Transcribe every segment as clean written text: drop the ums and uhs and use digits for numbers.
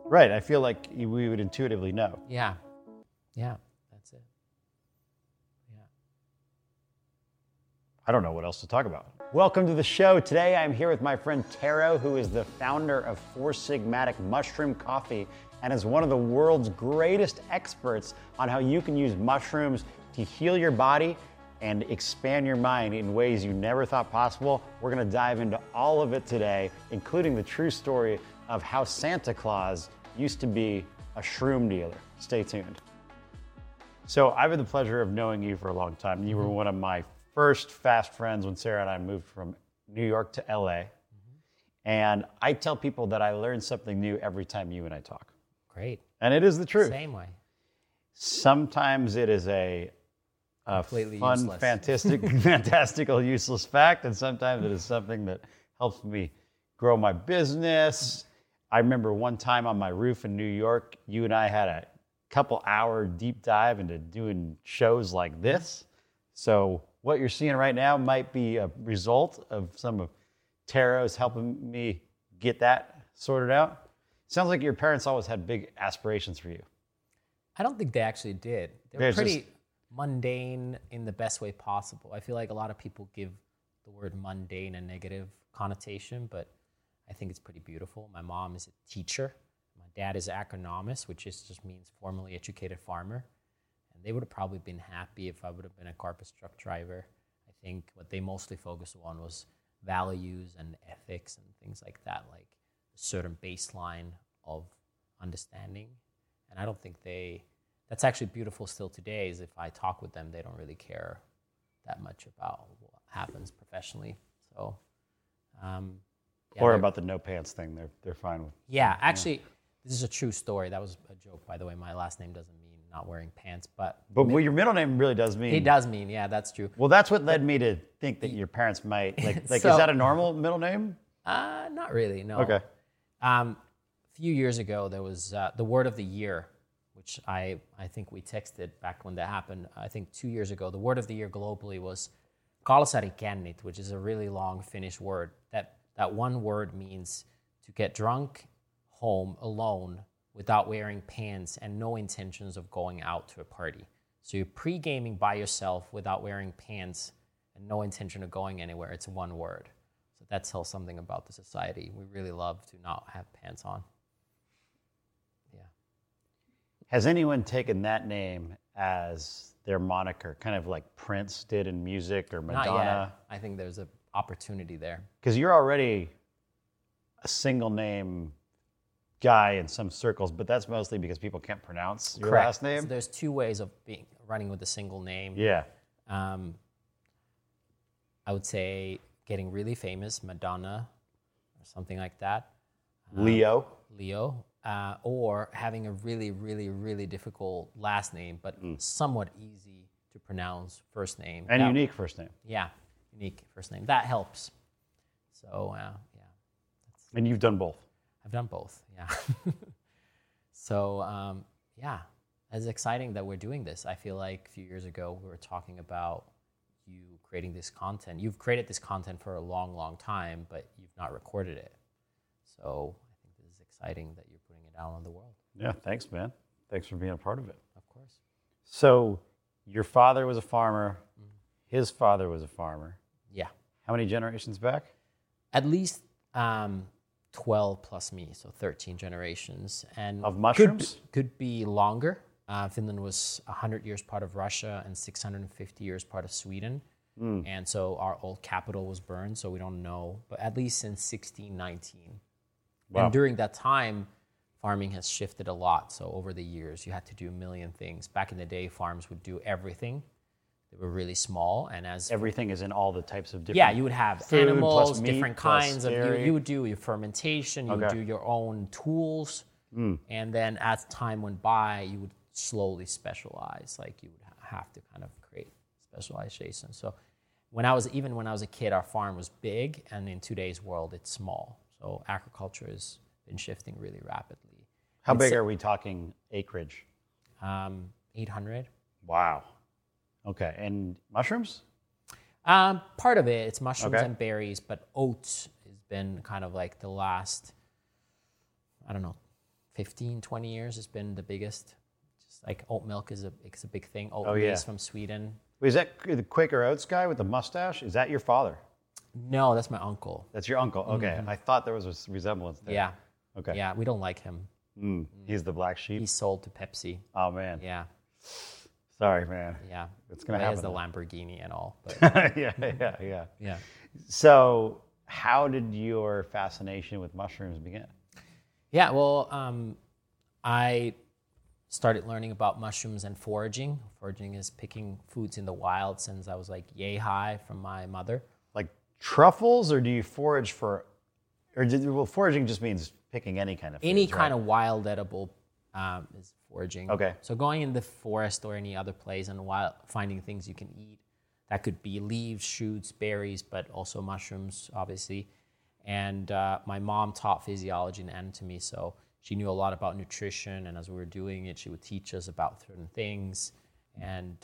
Right. I feel like we would intuitively know. Yeah. That's it. Yeah. I don't know what else to talk about. Welcome to the show. Today I'm here with my friend Tero, who is the founder of Four Sigmatic Mushroom Coffee and is one of the world's greatest experts on how you can use mushrooms to heal your body and expand your mind in ways you never thought possible. We're gonna dive into all of it today, including the true story of how Santa Claus used to be a shroom dealer. Stay tuned. So I've had the pleasure of knowing you for a long time. You were one of my first fast friends when Sarah and I moved from New York to LA. And I tell people that I learn something new every time you and I talk. Great. And it is the truth. Same way. Sometimes it is a Completely fun, useless. fantastical, useless fact. And sometimes it is something that helps me grow my business. I remember one time on my roof in New York, you and I had a couple hour deep dive into doing shows like this. So what you're seeing right now might be a result of some of Tero's helping me get that sorted out. Sounds like your parents always had big aspirations for you. I don't think they actually did. They were There's pretty just- mundane in the best way possible. I feel like a lot of people give the word mundane a negative connotation, but I think it's pretty beautiful. My mom is a teacher. My dad is an agronomist, which just means formally educated farmer. And they would have probably been happy if I would have been a carpet truck driver. I think what they mostly focused on was values and ethics and things like that, like a certain baseline of understanding. And I don't think that's actually beautiful still today, is if I talk with them, they don't really care that much about what happens professionally. So, Or about the no pants thing, they're fine with. Yeah, actually, this is a true story. That was a joke, by the way. My last name doesn't mean not wearing pants, but Well, your middle name really does mean. it does mean, yeah, that's true. Well, that's what led me to think that your parents might, like So- is that a normal middle name? Not really, no. Okay. A few years ago, there was the word of the year, which I think we texted back when that happened. I think 2 years ago, the word of the year globally was kalsarikännit, which is a really long Finnish word. That one word means to get drunk, home, alone, without wearing pants and no intentions of going out to a party. So you're pre-gaming by yourself without wearing pants and no intention of going anywhere. It's one word. So that tells something about the society. We really love to not have pants on. Yeah. Has anyone taken that name as their moniker, kind of like Prince did in music or Not Madonna? yet. I think there's an opportunity there. Because you're already a single name guy in some circles, but that's mostly because people can't pronounce your last name. So there's two ways of running with a single name. Yeah. I would say getting really famous, Madonna, or something like that. Leo. Or having a really, really, really difficult last name, but somewhat easy to pronounce first name. And unique first name. Yeah, unique first name. That helps. So, yeah. And you've done both. I've done both, yeah. So, yeah, it's exciting that we're doing this. I feel like a few years ago, we were talking about you creating this content. You've created this content for a long, long time, but you've not recorded it. So I think this is exciting that you're putting it out on the world. Yeah, thanks, man. Thanks for being a part of it. Of course. So your father was a farmer. His father was a farmer. Yeah. How many generations back? At least 12 plus me, so 13 generations. And Of mushrooms? Could be longer. Finland was 100 years part of Russia and 650 years part of Sweden. And so our old capital was burned, so we don't know. But at least since 1619. Wow. And during that time, farming has shifted a lot. So over the years, you had to do a million things. Back in the day, farms would do everything. They were really small, and as Everything is in all the types of different. yeah, you would have food animals, plus meat different plus kinds of. dairy. You would do your fermentation. You would Okay. do your own tools, and then as time went by, you would slowly specialize. Like you would have to kind of create specialization. So when I was a kid, our farm was big, and in today's world, it's small. So agriculture has been shifting really rapidly. How big are we talking acreage? 800. Wow. Okay. And mushrooms? Part of it, it's mushrooms Okay. and berries, but oats has been kind of like the last, I don't know, 15, 20 years has been the biggest. Just like oat milk is a big thing. Oat yeah. maize from Sweden. Wait, is that the Quaker Oats guy with the mustache? Is that your father? No, that's my uncle. That's your uncle. Okay, I thought there was a resemblance there. Yeah. Okay. Yeah, we don't like him. He's the black sheep. He's sold to Pepsi. Oh man. Yeah. Sorry, man. Yeah. It's gonna He happen. has the Lamborghini and all. But Yeah. yeah. So, how did your fascination with mushrooms begin? Yeah, well, I started learning about mushrooms and foraging. Foraging is picking foods in the wild since I was like yay high from my mother. Like truffles, or do you forage for, well, foraging just means picking any kind of food, Any kind of wild edible is foraging. Okay. So going in the forest or any other place and finding things you can eat. That could be leaves, shoots, berries, but also mushrooms, obviously. And my mom taught physiology and anatomy, so she knew a lot about nutrition. And as we were doing it, she would teach us about certain things. And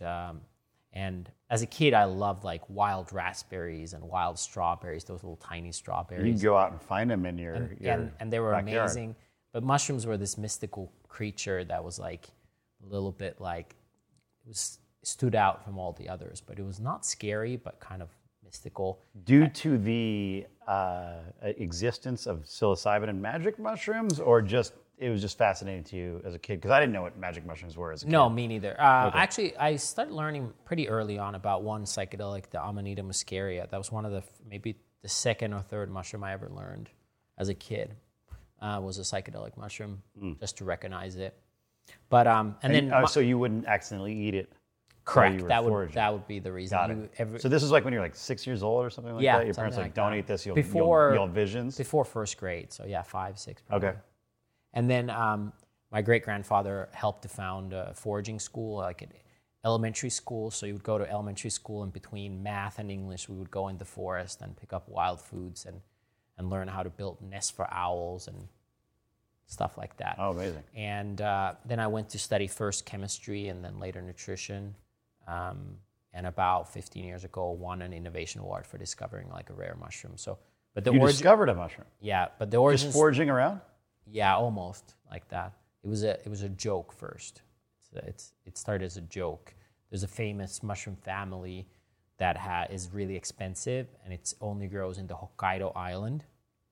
as a kid, I loved like wild raspberries and wild strawberries, those little tiny strawberries. You can go out and find them in your and they were backyard. amazing. But mushrooms were this mystical creature that was like a little bit like, it stood out from all the others, but it was not scary, but kind of mystical. Due to the existence of psilocybin and magic mushrooms, or just it was just fascinating to you as a kid? Because I didn't know what magic mushrooms were as a kid. No, me neither. Actually, I started learning pretty early on about one psychedelic, the Amanita muscaria. That was one of the, maybe the second or third mushroom I ever learned as a kid. Was a psychedelic mushroom, just to recognize it. But so you wouldn't accidentally eat it. Correct. That would be the reason. Got it. So this is like when you're like 6 years old or something like that? Your parents like, don't eat this, you'll have visions? Before first grade, so yeah, 5, 6 probably. Okay. And then my great-grandfather helped to found a foraging school, like an elementary school. So you would go to elementary school, and between math and English, we would go in the forest and pick up wild foods and learn how to build nests for owls and stuff like that. Oh, amazing. And then I went to study first chemistry and then later nutrition. And about 15 years ago, won an innovation award for discovering like a rare mushroom. So, but you discovered a mushroom? Yeah, but the origins... Just foraging around? Yeah, almost like that. It was a joke first. It started as a joke. There's a famous mushroom family that is really expensive, and it only grows in the Hokkaido island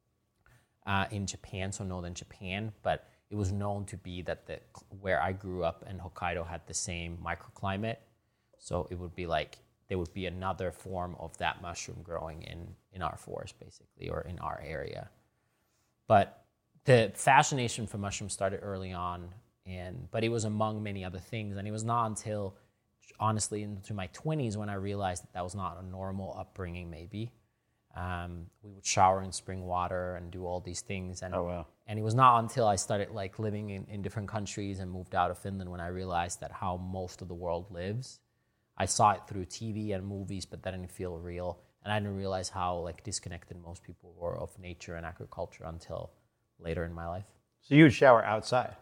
in Japan, so northern Japan. But it was known to be that where I grew up in Hokkaido had the same microclimate. So it would be like there would be another form of that mushroom growing in our forest, basically, or in our area. But the fascination for mushrooms started early on, but it was among many other things. And it was not until, honestly, into my 20s when I realized that was not a normal upbringing, maybe. We would shower in spring water and do all these things. And, oh, wow. And it was not until I started like living in different countries and moved out of Finland when I realized that how most of the world lives. I saw it through TV and movies, but that didn't feel real. And I didn't realize how like disconnected most people were of nature and agriculture until later in my life. So you would shower outside?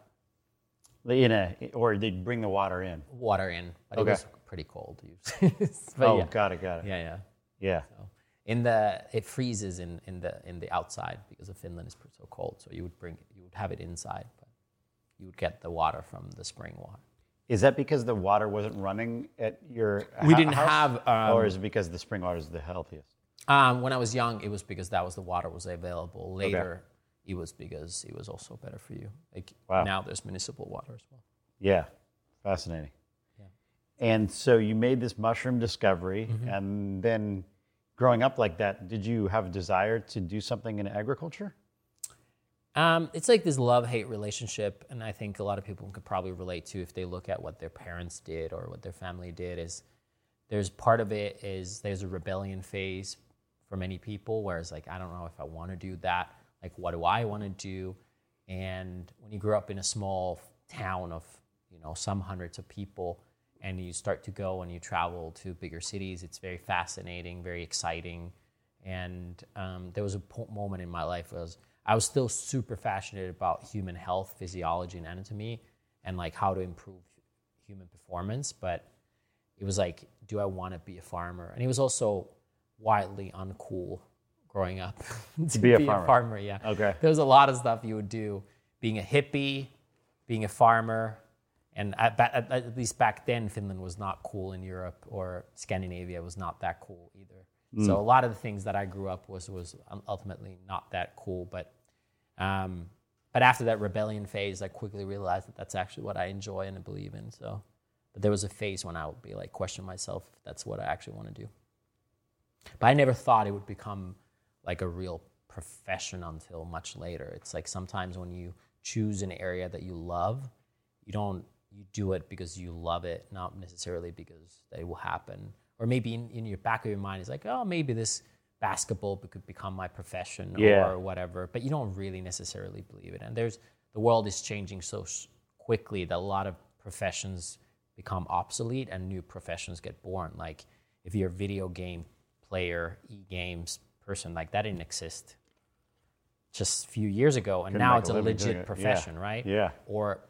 Or they'd bring the water in? Water in, but okay. It was pretty cold usually. Yeah. Got it. Yeah. So it freezes in the outside because of Finland is so cold. So you would have it inside, but you would get the water from the spring water. Is that because the water wasn't running at your house? We didn't have... or is it because the spring water is the healthiest? When I was young, it was because that was the water was available. Later, It was because it was also better for you. Like Now there's municipal water as well. Yeah, fascinating. Yeah. And so you made this mushroom discovery, and then growing up like that, did you have a desire to do something in agriculture? It's like this love-hate relationship, and I think a lot of people could probably relate to if they look at what their parents did or what their family did. There's part of it is there's a rebellion phase for many people, whereas like I don't know if I want to do that. Like what do I want to do? And when you grow up in a small town of some hundreds of people, and you start to go and you travel to bigger cities, it's very fascinating, very exciting. And there was a moment in my life where I was still super passionate about human health, physiology, and anatomy, and like how to improve human performance. But it was like, do I want to be a farmer? And it was also wildly uncool growing up to be a farmer. Yeah. Okay. There was a lot of stuff you would do. Being a hippie, being a farmer, and at least back then, Finland was not cool in Europe, or Scandinavia was not that cool either. So a lot of the things that I grew up was ultimately not that cool. But after that rebellion phase, I quickly realized that that's actually what I enjoy and I believe in. So, but there was a phase when I would be like question myself if that's what I actually want to do. But I never thought it would become like a real profession until much later. It's like sometimes when you choose an area that you love, you do it because you love it, not necessarily because it will happen. Or maybe in your back of your mind, it's like, oh, maybe this basketball could become my profession or whatever. But you don't really necessarily believe it. And the world is changing so quickly that a lot of professions become obsolete and new professions get born. Like if you're a video game player, e-games person, like that didn't exist just a few years ago. And now it's a legit profession, right? Yeah. Or,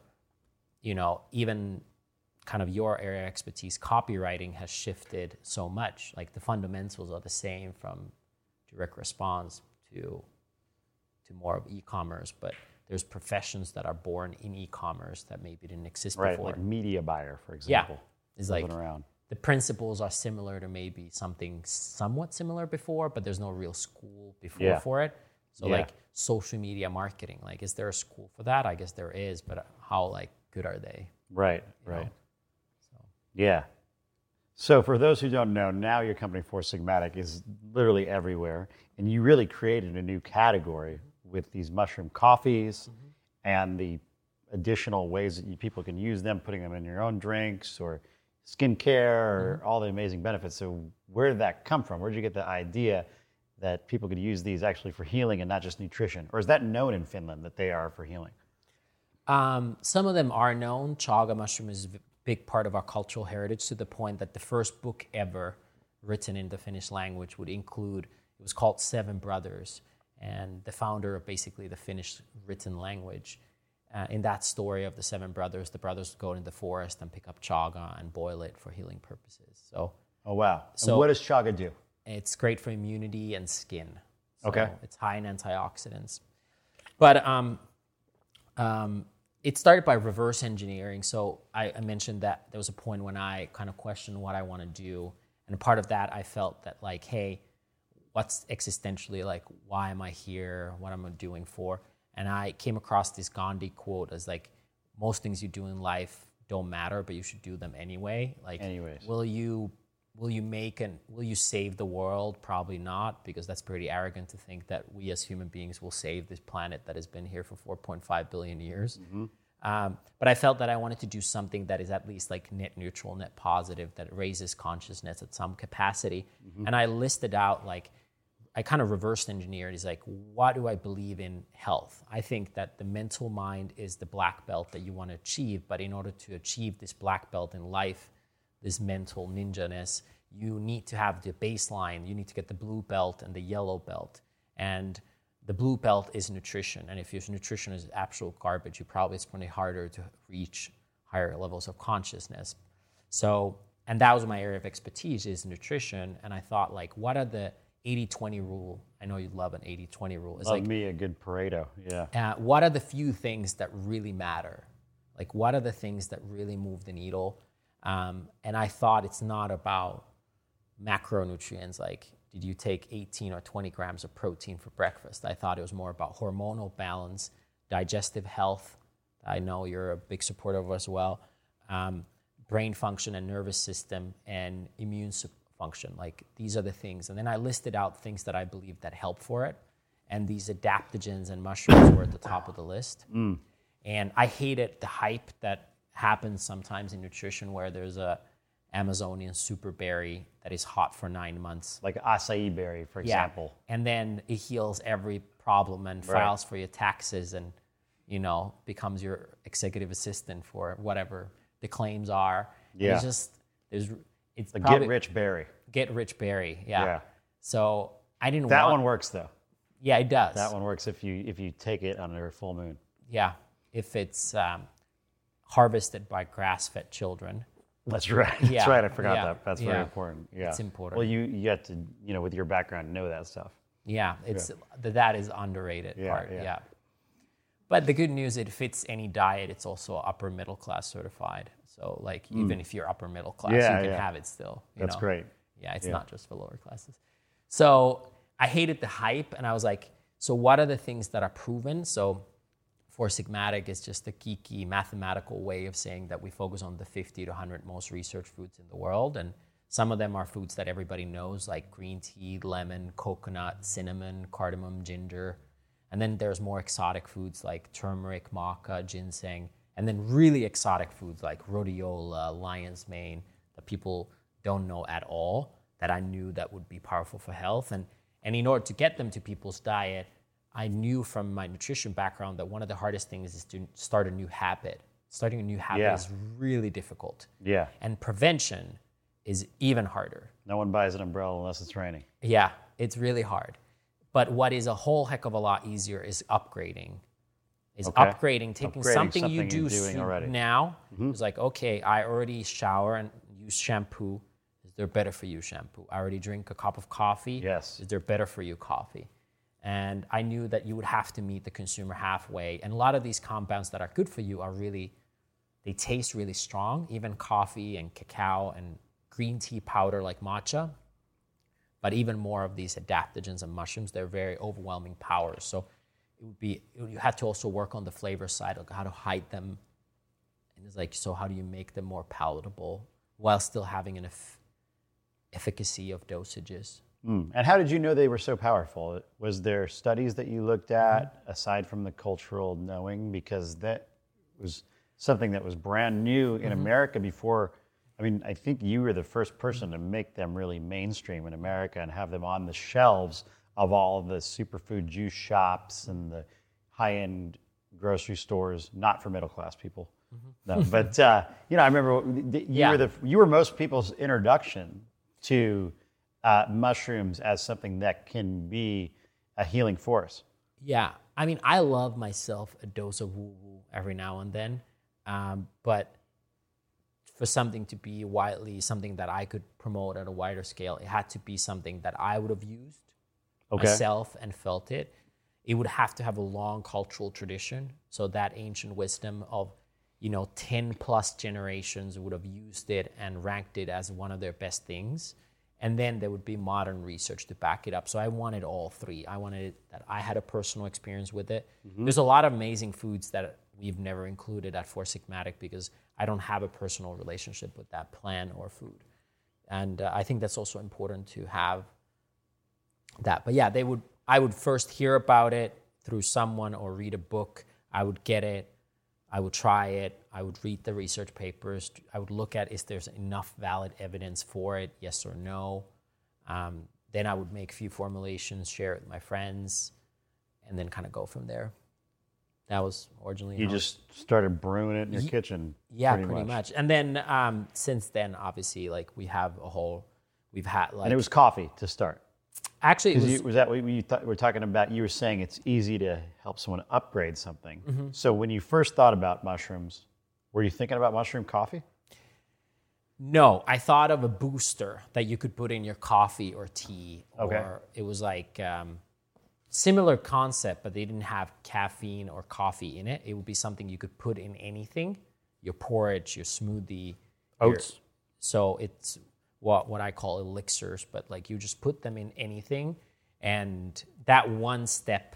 even kind of your area of expertise, copywriting has shifted so much. Like the fundamentals are the same from direct response to more of e-commerce, but there's professions that are born in e-commerce that maybe didn't exist before. Right, like media buyer, for example. Yeah, it's like the principles are similar to maybe something somewhat similar before, but there's no real school before for it. So like social media marketing, like is there a school for that? I guess there is, but how like good are they? Right. Yeah. So for those who don't know, now your company Four Sigmatic is literally everywhere, and you really created a new category with these mushroom coffees and the additional ways that people can use them, putting them in your own drinks or skincare or all the amazing benefits. So where did that come from? Where did you get the idea that people could use these actually for healing and not just nutrition? Or is that known in Finland that they are for healing? Some of them are known. Chaga mushroom is a big part of our cultural heritage, to the point that the first book ever written in the Finnish language would include, it was called Seven Brothers, and the founder of basically the Finnish written language. In that story of the seven brothers, the brothers would go into the forest and pick up chaga and boil it for healing purposes. So, oh wow! So, and what does chaga do? It's great for immunity and skin. So okay. It's high in antioxidants. But it started by reverse engineering. So I mentioned that there was a point when I kind of questioned what I want to do. And a part of that, I felt that like, hey, what's existentially, like, why am I here? What am I doing for? And I came across this Gandhi quote as like, most things you do in life don't matter, but you should do them anyway. Like, will you save the world? Probably not, because that's pretty arrogant to think that we as human beings will save this planet that has been here for 4.5 billion years. But I felt that I wanted to do something that is at least like net neutral, net positive, that raises consciousness at some capacity. And I listed out, like, I kind of reversed engineered. It's like, what do I believe in health? I think that the mental mind is the black belt that you want to achieve. But in order to achieve this black belt in life, this mental ninja-ness, you need to have the baseline. You need to get the blue belt and the yellow belt. And the blue belt is nutrition. And if your nutrition is absolute garbage, it's probably harder to reach higher levels of consciousness. So, and that was my area of expertise, is nutrition. And I thought, like, what are the 80-20 rule? I know you love an 80-20 rule. It's love me a good Pareto, yeah. What are the few things that really matter? Like, what are the things that really move the needle? And I thought it's not about macronutrients, like did you take 18 or 20 grams of protein for breakfast? I thought it was more about hormonal balance, digestive health. I know you're a big supporter of as well. Brain function and nervous system and immune function. Like, these are the things. And then I listed out things that I believe that help for it. And these adaptogens and mushrooms were at the top of the list. And I hated the hype that happens sometimes in nutrition, where there's a Amazonian super berry that is hot for 9 months. Like acai berry, for example. And then it heals every problem and files for your taxes and, becomes your executive assistant for whatever the claims are. Yeah. It's just, it's the probably get-rich berry. Get-rich berry, yeah. So I didn't That one works, though. Yeah, it does. That one works if you take it on a full moon. Yeah, if it's harvested by grass-fed children. That's right. That's right. I forgot that. That's very important. Yeah, it's important. Well, you have to, with your background, know that stuff. Yeah, that is underrated part. Yeah. But the good news, it fits any diet. It's also upper middle class certified. So like even if you're upper middle class, you can have it still. That's great. Yeah, it's not just for lower classes. So I hated the hype, and I was like, so what are the things that are proven? So Four Sigmatic is just a geeky mathematical way of saying that we focus on the 50 to 100 most researched foods in the world. And some of them are foods that everybody knows, like green tea, lemon, coconut, cinnamon, cardamom, ginger. And then there's more exotic foods like turmeric, maca, ginseng. And then really exotic foods like rhodiola, lion's mane, that people don't know at all, that I knew that would be powerful for health. And in order to get them to people's diet, I knew from my nutrition background that one of the hardest things is to start a new habit. Starting a new habit is really difficult. Yeah. And prevention is even harder. No one buys an umbrella unless it's raining. Yeah, it's really hard. But what is a whole heck of a lot easier is upgrading. Taking something you do now. It's like, okay, I already shower and use shampoo. Is there better for you shampoo? I already drink a cup of coffee. Yes. Is there better for you coffee? And I knew that you would have to meet the consumer halfway. And a lot of these compounds that are good for you they taste really strong, even coffee and cacao and green tea powder like matcha. But even more of these adaptogens and mushrooms, they're very overwhelming powers. So you had to also work on the flavor side, like how to hide them. And it's like, so how do you make them more palatable while still having an efficacy of dosages? And how did you know they were so powerful? Was there studies that you looked at aside from the cultural knowing? Because that was something that was brand new in America before. I mean, I think you were the first person to make them really mainstream in America and have them on the shelves of all the superfood juice shops and the high-end grocery stores, not for middle-class people. No, but I remember you were most people's introduction to mushrooms as something that can be a healing force. Yeah, I mean, I love myself a dose of woo-woo every now and then, but for something to be something that I could promote at a wider scale, it had to be something that I would have used myself and felt it. It would have to have a long cultural tradition. So that ancient wisdom of, 10 plus generations would have used it and ranked it as one of their best things. And then there would be modern research to back it up. So I wanted all three. I wanted that I had a personal experience with it. There's a lot of amazing foods that we've never included at Four Sigmatic because I don't have a personal relationship with that plant or food. And I think that's also important to have that. But yeah, I would first hear about it through someone or read a book. I would get it. I would try it. I would read the research papers. I would look at is there's enough valid evidence for it, yes or no. Then I would make a few formulations, share it with my friends, and then kind of go from there. That was originally You just started brewing it in your kitchen. Yeah, pretty much. And then since then, obviously, like we've had like... And it was coffee to start. Actually, was that what you were talking about? You were saying it's easy to help someone upgrade something. So when you first thought about mushrooms, were you thinking about mushroom coffee? No, I thought of a booster that you could put in your coffee or tea. Or it was like similar concept, but they didn't have caffeine or coffee in it. It would be something you could put in anything, your porridge, your smoothie. Oats. So it's what I call elixirs, but like you just put them in anything. And that one step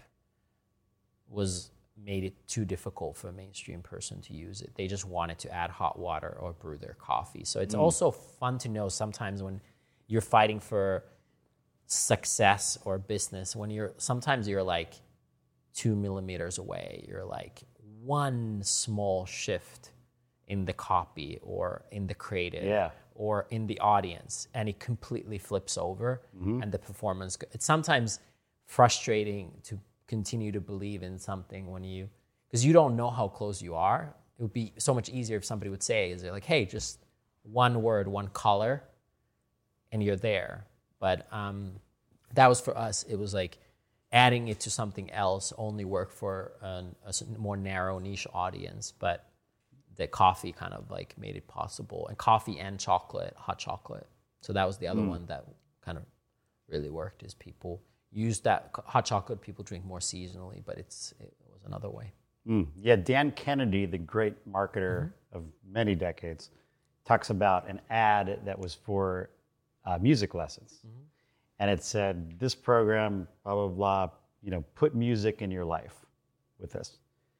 made it too difficult for a mainstream person to use it. They just wanted to add hot water or brew their coffee. So it's also fun to know sometimes when you're fighting for success or business, sometimes you're like 2 millimeters away. You're like one small shift in the copy or in the creative or in the audience, and it completely flips over and the performance. It's sometimes frustrating to continue to believe in something because you don't know how close you are. It would be so much easier if somebody would say, is it like, hey, just one word, one color, and you're there. But that was for us. It was like adding it to something else only worked for a more narrow niche audience, but the coffee kind of like made it possible. And coffee and chocolate, hot chocolate. So that was the other one that kind of really worked, is people use that hot chocolate, people drink more seasonally, but it was another way. Yeah, Dan Kennedy, the great marketer of many decades, talks about an ad that was for music lessons. And it said, this program, blah, blah, blah, put music in your life with this.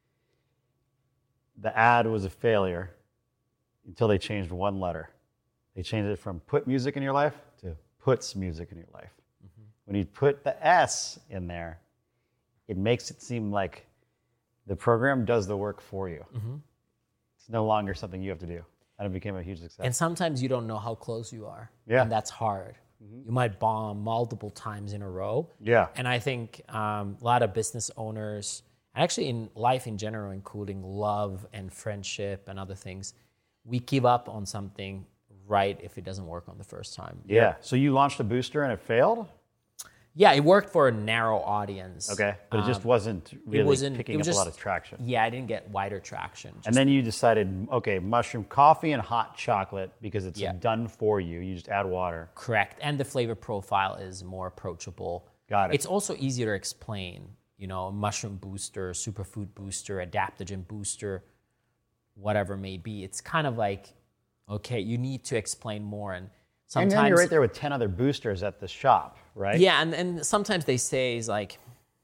The ad was a failure until they changed one letter. They changed it from put music in your life to puts music in your life. When you put the S in there, it makes it seem like the program does the work for you. It's no longer something you have to do. And it became a huge success. And sometimes you don't know how close you are. Yeah. And that's hard. You might bomb multiple times in a row. Yeah. And I think a lot of business owners, actually in life in general, including love and friendship and other things, we give up on something right if it doesn't work on the first time. Yeah. So you launched a booster and it failed? Yeah, it worked for a narrow audience. Okay. But it just wasn't really picking up a lot of traction. Yeah, I didn't get wider traction. And then you decided, okay, mushroom coffee and hot chocolate because it's done for you. You just add water. Correct. And the flavor profile is more approachable. Got it. It's also easier to explain. Mushroom booster, superfood booster, adaptogen booster, whatever it may be. It's kind of like, okay, you need to explain more. And sometimes, and then you're right there with 10 other boosters at the shop, right? Yeah, and sometimes they say is like,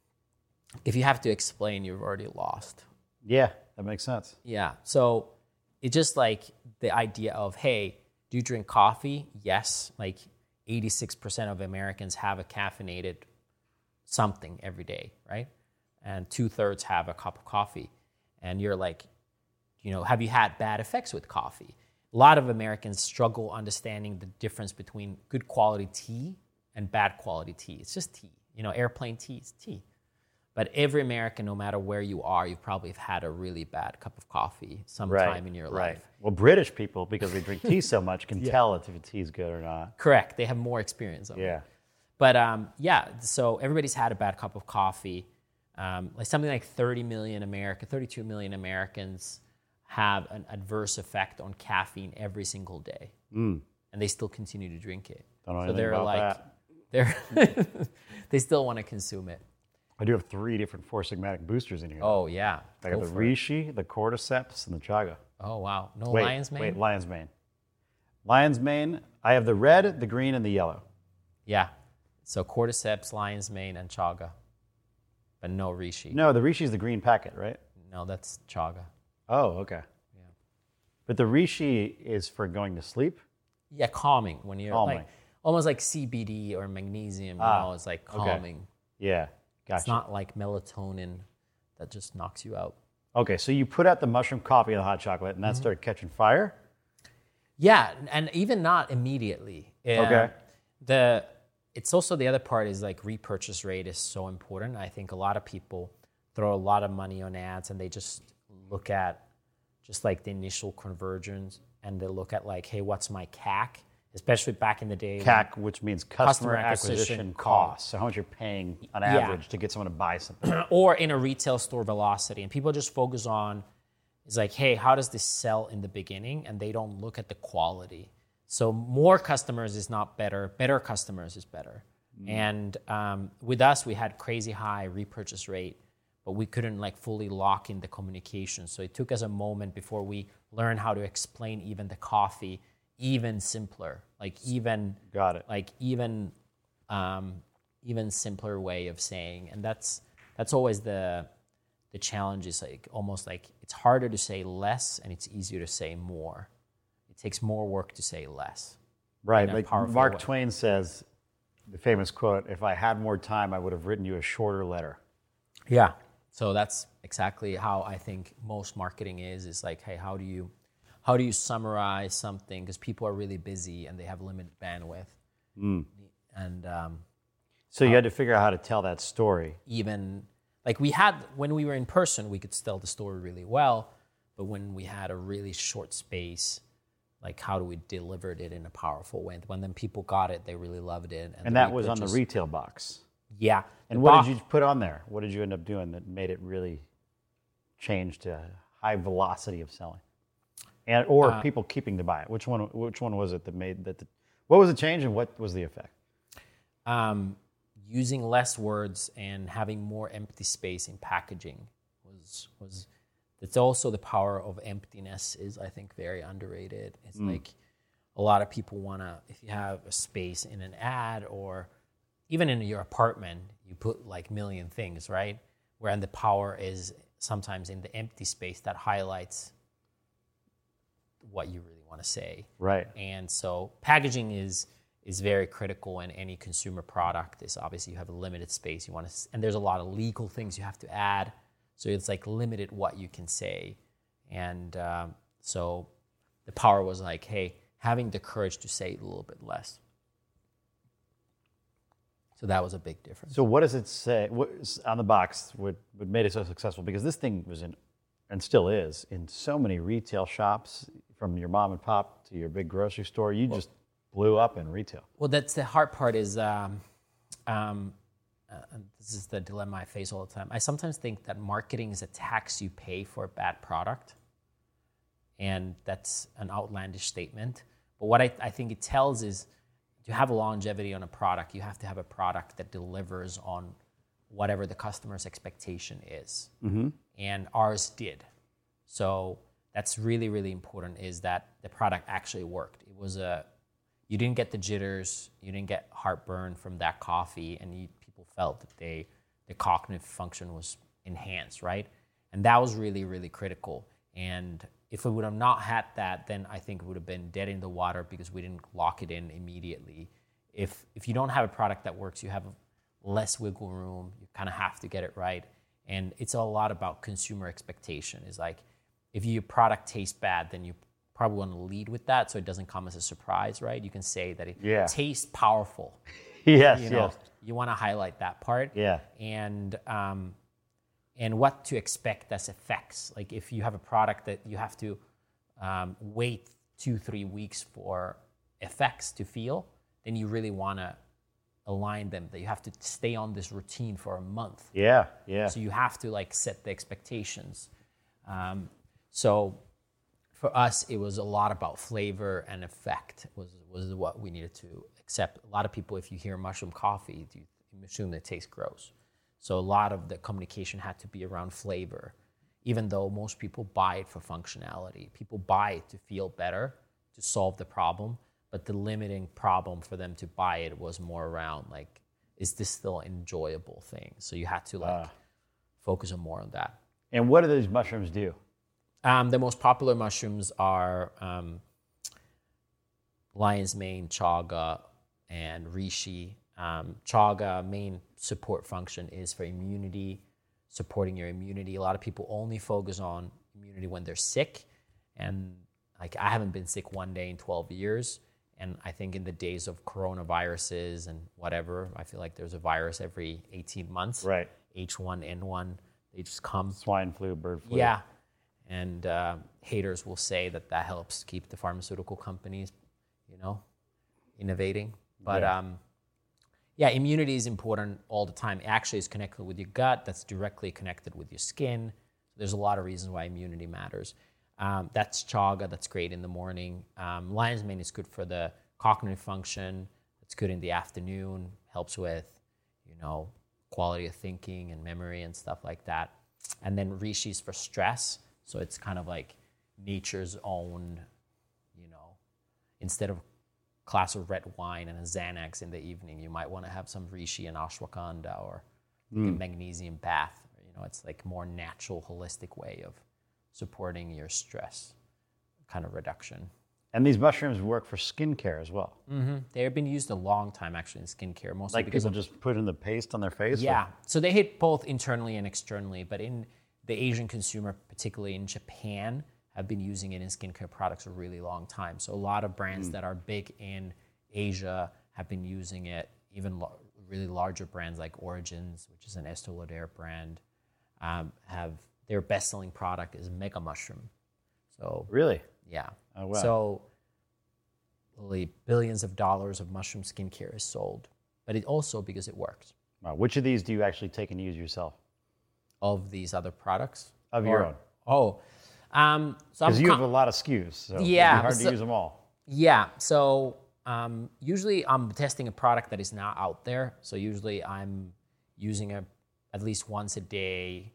if you have to explain, you've already lost. Yeah, that makes sense. Yeah, so it's just like the idea of, hey, do you drink coffee? Yes, like 86% of Americans have a caffeinated something every day, right? And 2/3 have a cup of coffee. And you're like, have you had bad effects with coffee? A lot of Americans struggle understanding the difference between good quality tea and bad quality tea. It's just tea. Airplane tea is tea. But every American, no matter where you are, you've probably had a really bad cup of coffee sometime in your life. Well, British people, because they drink tea so much, can tell if the tea is good or not. Correct. They have more experience of it. But so everybody's had a bad cup of coffee. Like something like 32 million Americans have an adverse effect on caffeine every single day. And they still continue to drink it. Don't know anything about that. They still want to consume it. I do have 3 different Four Sigmatic boosters in here. Oh, yeah. I got the Reishi, the Cordyceps, and the Chaga. Oh, wow. No Lion's Mane? Wait, Lion's Mane. Lion's Mane, I have the red, the green, and the yellow. Yeah. So Cordyceps, Lion's Mane, and Chaga. But no Reishi. No, the Reishi is the green packet, right? No, that's Chaga. Oh, okay. Yeah. But the Reishi is for going to sleep? Yeah, calming. When you're calming. Almost like CBD or magnesium, it's like calming. Okay. Yeah, gotcha. It's not like melatonin that just knocks you out. Okay, so you put out the mushroom coffee and the hot chocolate, and that started catching fire? Yeah, and even not immediately. Okay. It's also the other part is like repurchase rate is so important. I think a lot of people throw a lot of money on ads and they just look at just like the initial conversions and they look at like, hey, what's my CAC? Especially back in the day. CAC, which means customer acquisition cost. So how much you're paying on average to get someone to buy something. Or in a retail store velocity. And people just focus on, is like, hey, how does this sell in the beginning? And they don't look at the quality. So more customers is not better. Better customers is better. And with us, we had crazy high repurchase rate, but we couldn't like fully lock in the communication. So it took us a moment before we learned how to explain even the coffee even simpler, even simpler way of saying. And that's always the challenge is like almost like it's harder to say less and it's easier to say more. It takes more work to say less. Right. Like Mark Twain says, the famous quote, if I had more time, I would have written you a shorter letter. Yeah. So that's exactly how I think most marketing is like, hey, how do you summarize something? Because people are really busy and they have limited bandwidth. And so you had to figure out how to tell that story. Even like when we were in person, we could tell the story really well. But when we had a really short space, like how do we deliver it in a powerful way? And when then people got it, they really loved it. And that was on the retail box. Yeah. And what did you put on there? What did you end up doing that made it really change to high velocity of selling? And or people keeping to buy it? Which one was it that made that? What was the change and what was the effect? Using less words and having more empty space in packaging was it's also the power of emptiness is, I think, very underrated. It's like a lot of people want to, if you have a space in an ad or even in your apartment, you put like a million things, right? Where the power is sometimes in the empty space that highlights what you really want to say. Right. And so packaging is very critical in any consumer product. Is obviously you have a limited space. You want to, and there's a lot of legal things you have to add. So it's like limited what you can say. And so the power was like, hey, having the courage to say a little bit less. So that was a big difference. So what does it say on the box? What made it so successful? Because this thing was in, and still is, in so many retail shops, from your mom and pop to your big grocery store. You just blew up in retail. Well, that's the hard part is, this is the dilemma I face all the time. I sometimes think that marketing is a tax you pay for a bad product. And that's an outlandish statement. But what I think it tells is to have a longevity on a product, you have to have a product that delivers on whatever the customer's expectation is. Mm-hmm. And ours did. So that's really, really important, is that the product actually worked. It was you didn't get the jitters, you didn't get heartburn from that coffee, and people felt that the cognitive function was enhanced, right? And that was really, really critical. And if we would have not had that, then I think it would have been dead in the water because we didn't lock it in immediately. If you don't have a product that works, you have less wiggle room. You kind of have to get it right. And it's a lot about consumer expectation. It's like, if your product tastes bad, then you probably want to lead with that so it doesn't come as a surprise, right? You can say that it tastes powerful. Yes, yes. You want to highlight that part. Yeah. And what to expect as effects. Like if you have a product that you have to wait 2-3 weeks for effects to feel, then you really want to align them, that you have to stay on this routine for a month. Yeah, yeah. So you have to like set the expectations. So for us, it was a lot about flavor and effect was what we needed to accept. A lot of people, if you hear mushroom coffee, you assume it tastes gross. So a lot of the communication had to be around flavor, even though most people buy it for functionality. People buy it to feel better, to solve the problem, but the limiting problem for them to buy it was more around like, is this still an enjoyable thing? So you had to focus on more on that. And what do these mushrooms do? The most popular mushrooms are lion's mane, chaga, and reishi. Chaga, main support function is for immunity, supporting your immunity. A lot of people only focus on immunity when they're sick. And like I haven't been sick one day in 12 years. And I think in the days of coronaviruses and whatever, I feel like there's a virus every 18 months. Right. H1N1, they just come. Swine flu, bird flu. Yeah. And haters will say that helps keep the pharmaceutical companies, innovating. But immunity is important all the time. It actually is connected with your gut. That's directly connected with your skin. There's a lot of reasons why immunity matters. That's chaga. That's great in the morning. Lion's mane is good for the cognitive function. It's good in the afternoon. Helps with, quality of thinking and memory and stuff like that. And then reishi is for stress. So it's kind of like nature's own, instead of a glass of red wine and a Xanax in the evening, you might want to have some reishi and ashwagandha or a magnesium bath. It's like more natural, holistic way of supporting your stress kind of reduction. And these mushrooms work for skincare as well. Mm-hmm. They've been used a long time actually in skincare, mostly like because people just put in the paste on their face? Yeah. So they hit both internally and externally, but in the Asian consumer, particularly in Japan, have been using it in skincare products a really long time. So a lot of brands that are big in Asia have been using it, even really larger brands like Origins, which is an Estée Lauder brand, have their best-selling product is Mega Mushroom. So really? Yeah. Oh, wow. So literally billions of dollars of mushroom skincare is sold, but it also because it works. Wow. Which of these do you actually take and use yourself? Of these other products? Of your own? Oh. Because you have a lot of SKUs, so it'd be hard to use them all. Yeah. So usually I'm testing a product that is not out there. So usually I'm using at least once a day a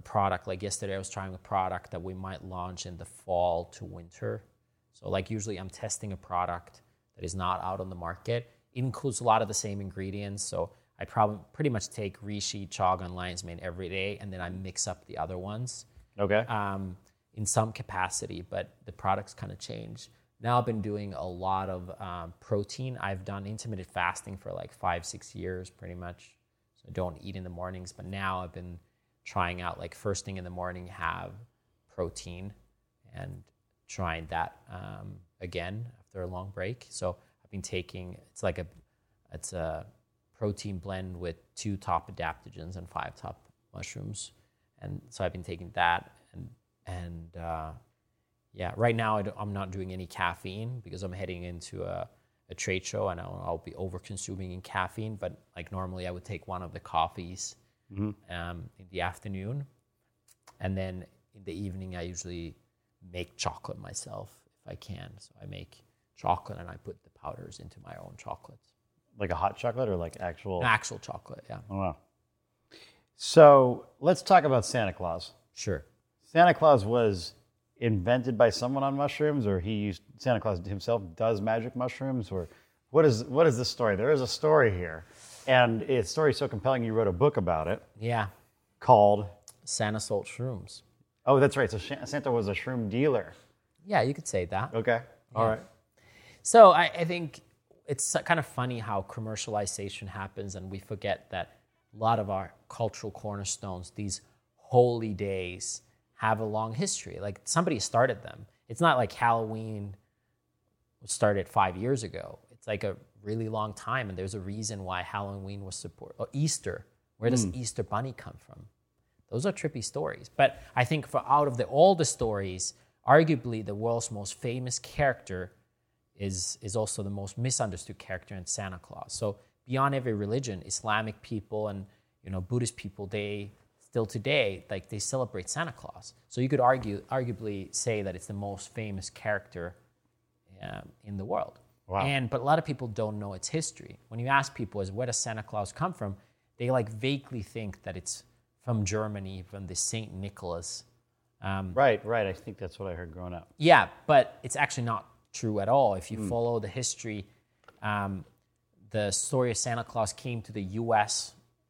product. Like yesterday, I was trying a product that we might launch in the fall to winter. So like usually I'm testing a product that is not out on the market. It includes a lot of the same ingredients. So I probably pretty much take reishi, chaga, and lion's mane every day, and then I mix up the other ones. Okay. In some capacity, but the products kind of change. Now I've been doing a lot of protein. I've done intermittent fasting for like 5-6 years pretty much. So I don't eat in the mornings, but now I've been trying out like first thing in the morning have protein and trying that again after a long break. So I've been taking, it's a protein blend with 2 top adaptogens and 5 top mushrooms. And so I've been taking that and right now I'm not doing any caffeine because I'm heading into a trade show and I'll be over consuming in caffeine. But like normally I would take one of the coffees in the afternoon, and then in the evening I usually make chocolate myself if I can. So I make chocolate and I put the powders into my own chocolates. Like a hot chocolate or like actual? Actual chocolate, yeah. Oh, wow. So let's talk about Santa Claus. Sure. Santa Claus was invented by someone on mushrooms, or Santa Claus himself does magic mushrooms, or what is this story? There is a story here, and it's a story so compelling you wrote a book about it. Yeah. Called Santa Sold Shrooms. Oh, that's right. So Santa was a shroom dealer. Yeah, you could say that. Okay. All right. So I think it's kind of funny how commercialization happens, and we forget that a lot of our cultural cornerstones, these holy days, have a long history. Like somebody started them. It's not like Halloween was started 5 years ago. It's like a really long time, and there's a reason why Halloween was supported. Or Easter. Where does Easter Bunny come from? Those are trippy stories. But I think out of all the stories, arguably the world's most famous character is also the most misunderstood character in Santa Claus. So beyond every religion, Islamic people and Buddhist people, they still today, like they celebrate Santa Claus. So you could arguably say that it's the most famous character in the world. Wow. But a lot of people don't know its history. When you ask people, where does Santa Claus come from? They like vaguely think that it's from Germany, from the Saint Nicholas. Right. I think that's what I heard growing up. Yeah, but it's actually not true at all. If you follow the history, the story of Santa Claus came to the U.S.,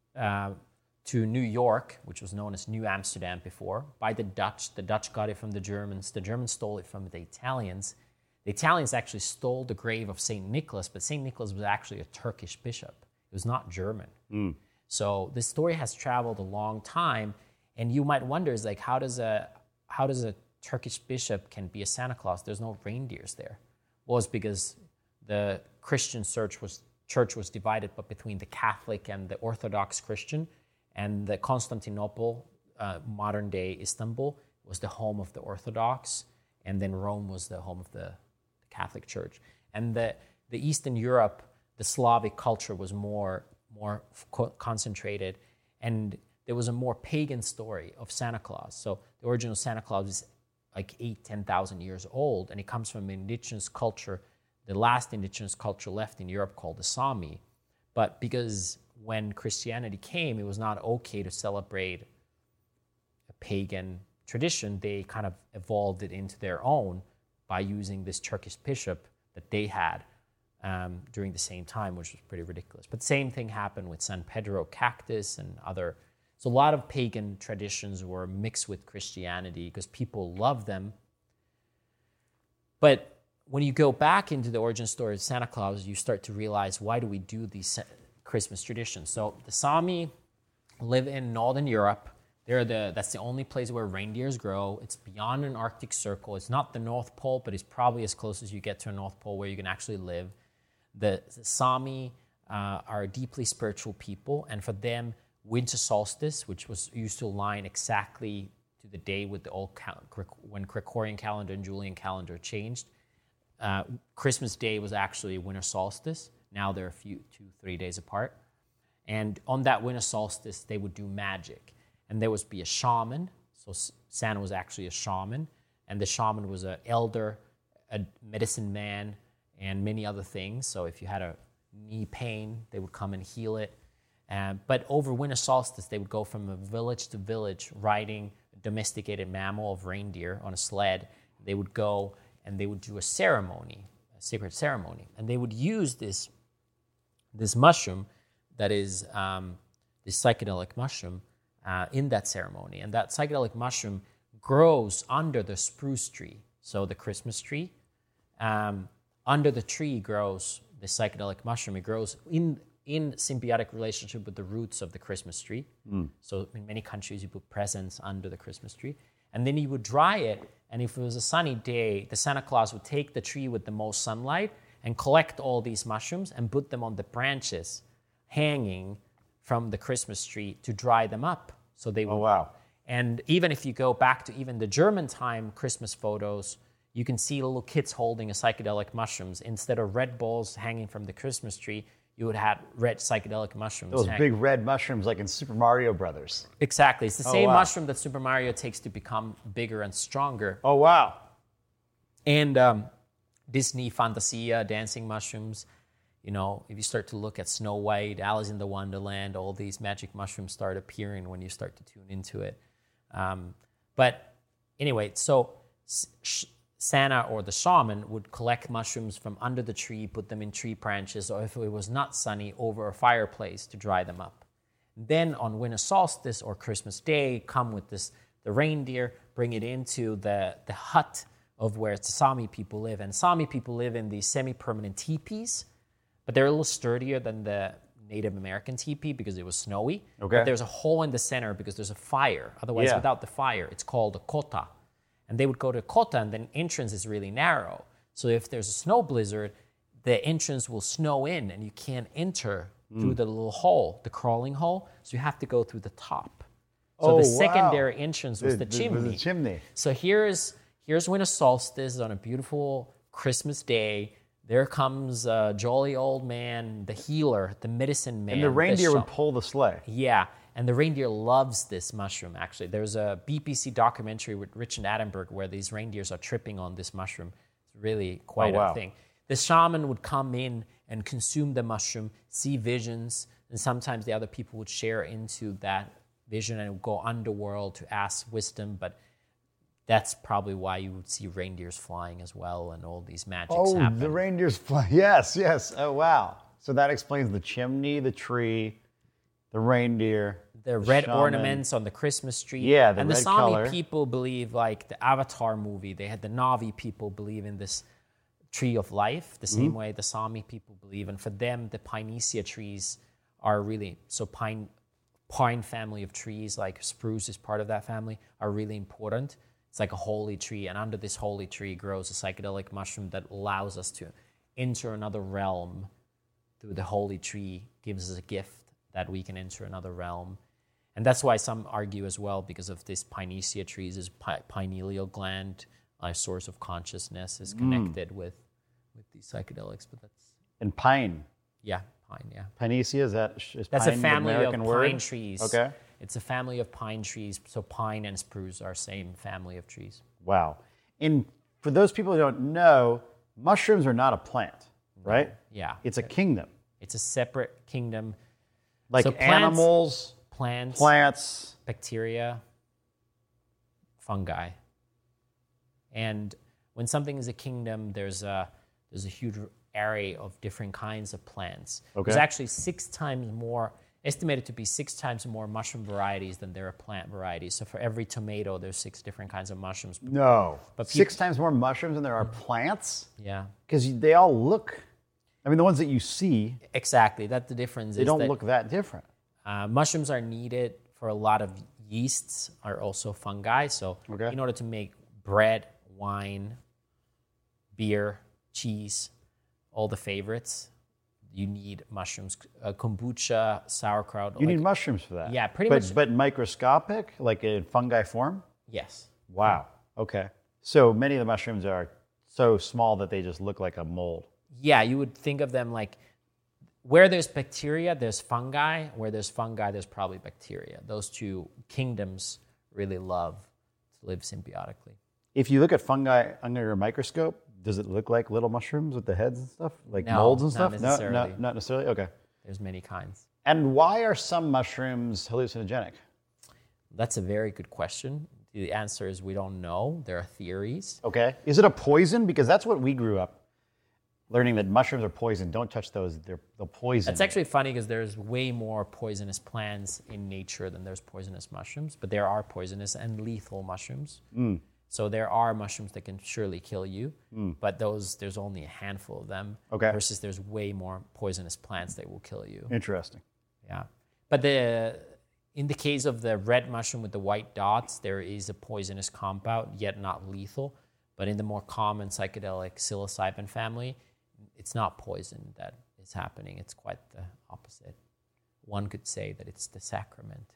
to New York, which was known as New Amsterdam before, by the Dutch. The Dutch got it from the Germans. The Germans stole it from the Italians. The Italians actually stole the grave of St. Nicholas, but St. Nicholas was actually a Turkish bishop. It was not German. So this story has traveled a long time, and you might wonder, is like, how does a Turkish bishop can be a Santa Claus? There's no reindeers there. Well, it's because the Christian church was divided, but between the Catholic and the Orthodox Christian. And the Constantinople, modern-day Istanbul, was the home of the Orthodox, and then Rome was the home of the Catholic Church. And the Eastern Europe, the Slavic culture was more concentrated, and there was a more pagan story of Santa Claus. So the origin of Santa Claus is like 10,000 years old, and it comes from an indigenous culture, the last indigenous culture left in Europe called the Sami. But because when Christianity came, it was not okay to celebrate a pagan tradition. They kind of evolved it into their own by using this Turkish bishop that they had during the same time, which was pretty ridiculous. But the same thing happened with San Pedro cactus and other. So a lot of pagan traditions were mixed with Christianity because people loved them. But when you go back into the origin story of Santa Claus, you start to realize, why do we do these Christmas traditions? So the Sami live in Northern Europe. That's the only place where reindeers grow. It's beyond an Arctic Circle. It's not the North Pole, but it's probably as close as you get to a North Pole where you can actually live. The Sami are deeply spiritual people, and for them, winter solstice, which used to align exactly to the day with the old when Gregorian calendar and Julian calendar changed, Christmas Day was actually winter solstice. Now they're 2-3 days apart. And on that winter solstice, they would do magic. And there would be a shaman. So Santa was actually a shaman. And the shaman was an elder, a medicine man, and many other things. So if you had a knee pain, they would come and heal it. But over winter solstice, they would go from a village to village riding a domesticated mammal of reindeer on a sled. They would go and they would do a ceremony, a sacred ceremony. And they would use this mushroom that is this psychedelic mushroom in that ceremony. And that psychedelic mushroom grows under the spruce tree, so the Christmas tree. Under the tree grows the psychedelic mushroom. It grows in symbiotic relationship with the roots of the Christmas tree. So in many countries, you put presents under the Christmas tree. And then you would dry it, and if it was a sunny day, the Santa Claus would take the tree with the most sunlight and collect all these mushrooms and put them on the branches hanging from the Christmas tree to dry them up. So they would, Oh, wow. And even if you go back to even the German time Christmas photos, you can see little kids holding a psychedelic mushrooms. Instead of red balls hanging from the Christmas tree, you would have red psychedelic mushrooms. Those big red mushrooms like in Super Mario Brothers. Exactly. It's the same wow. mushroom that Super Mario takes to become bigger and stronger. Oh, wow. And Disney Fantasia dancing mushrooms. You know, if you start to look at Snow White, Alice in the Wonderland, all these magic mushrooms start appearing when you start to tune into it. But anyway, so Santa or the shaman would collect mushrooms from under the tree, put them in tree branches, or if it was not sunny, over a fireplace to dry them up. Then on winter solstice or Christmas Day, come with the reindeer, bring it into the hut of where the Sami people live. And Sami people live in these semi-permanent teepees, but they're a little sturdier than the Native American teepee because it was snowy. Okay. But there's a hole in the center because there's a fire. Otherwise, without the fire, it's called a kota. And they would go to kota, and the entrance is really narrow. So if there's a snow blizzard, the entrance will snow in, and you can't enter through the little hole, the crawling hole. So you have to go through the top. So the secondary entrance was the chimney. The chimney. So here's winter solstice on a beautiful Christmas day. There comes a jolly old man, the healer, the medicine man. And the reindeer would pull the sleigh. Yeah, and the reindeer loves this mushroom, actually. There's a BBC documentary with Richard Attenborough where these reindeers are tripping on this mushroom. It's really quite a thing. The shaman would come in and consume the mushroom, see visions, and sometimes the other people would share into that vision and would go underworld to ask wisdom, but that's probably why you would see reindeers flying as well and all these magics happen. Oh, the reindeers fly. Yes, yes. Oh, wow. So that explains the chimney, the tree, the reindeer. The red shaman. Ornaments on the Christmas tree. Yeah, the and red the Sami color. people believe, like the Avatar movie, they had the Na'vi people believe in this tree of life, the same way the Sami people believe. And for them, the Pinetia trees are really, so pine family of trees, like spruce is part of that family, are really important. It's like a holy tree, and under this holy tree grows a psychedelic mushroom that allows us to enter another realm through the holy tree, gives us a gift that we can enter another realm. And that's why some argue as well, because of this Pinetia trees, is pineal gland, a source of consciousness, is connected with these psychedelics. But that's And pine. yeah, pine. Yeah, Pinesia, is that's pine a family the of American word? pine trees. Okay. It's a family of pine trees. So pine and spruce are same family of trees. Wow. And for those people who don't know, mushrooms are not a plant, right? Yeah. It's a kingdom. It's a separate kingdom. Like So plants- animals, plants. bacteria, fungi. And when something is a kingdom, there's a huge array of different kinds of plants. Okay. There's actually estimated to be 6 times more mushroom varieties than there are plant varieties. So for every tomato, there's 6 different kinds of mushrooms. No. But 6 times more mushrooms than there are plants? Yeah, Because they all look, I mean, the ones that you see, exactly. That's the difference. they don't look that different. Mushrooms are needed for a lot of yeasts, are also fungi. So Okay. in order to make bread, wine, beer, cheese, all the favorites, you need mushrooms. Kombucha, sauerkraut. You need mushrooms for that. Yeah, pretty much. But microscopic, like in fungi form? Yes. Wow. Okay. So many of the mushrooms are so small that they just look like a mold. Yeah, you would think of them like where there's bacteria, there's fungi. Where there's fungi, there's probably bacteria. Those two kingdoms really love to live symbiotically. If you look at fungi under a microscope, does it look like little mushrooms with the heads and stuff? Like No, molds and not stuff? necessarily. No, not necessarily? Okay. There's many kinds. And why are some mushrooms hallucinogenic? That's a very good question. The answer is we don't know. There are theories. Okay. Is it a poison? Because that's what we grew up learning, that mushrooms are poison. Don't touch those. They'll poison. It's actually funny because there's way more poisonous plants in nature than there's poisonous mushrooms, but there are poisonous and lethal mushrooms. So there are mushrooms that can surely kill you, but there's only a handful of them. Okay. Versus there's way more poisonous plants that will kill you. Interesting. Yeah. But in the case of the red mushroom with the white dots, there is a poisonous compound, yet not lethal. But in the more common psychedelic psilocybin family, it's not poison that is happening. It's quite the opposite. One could say that it's the sacrament.